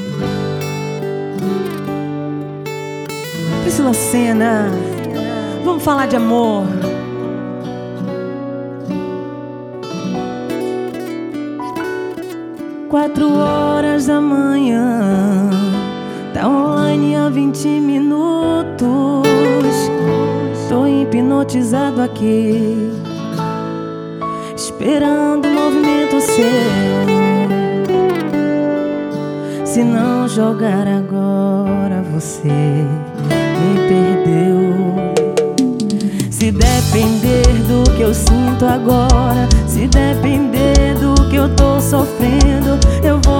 Priscila Senna, vamos falar de amor. Quatro horas da manhã, tá online há 20 minutos. Tô hipnotizado aqui, esperando o movimento seu. Se não jogar agora, você me perdeu. Se depender do que eu sinto agora, se depender do que eu tô sofrendo, eu vou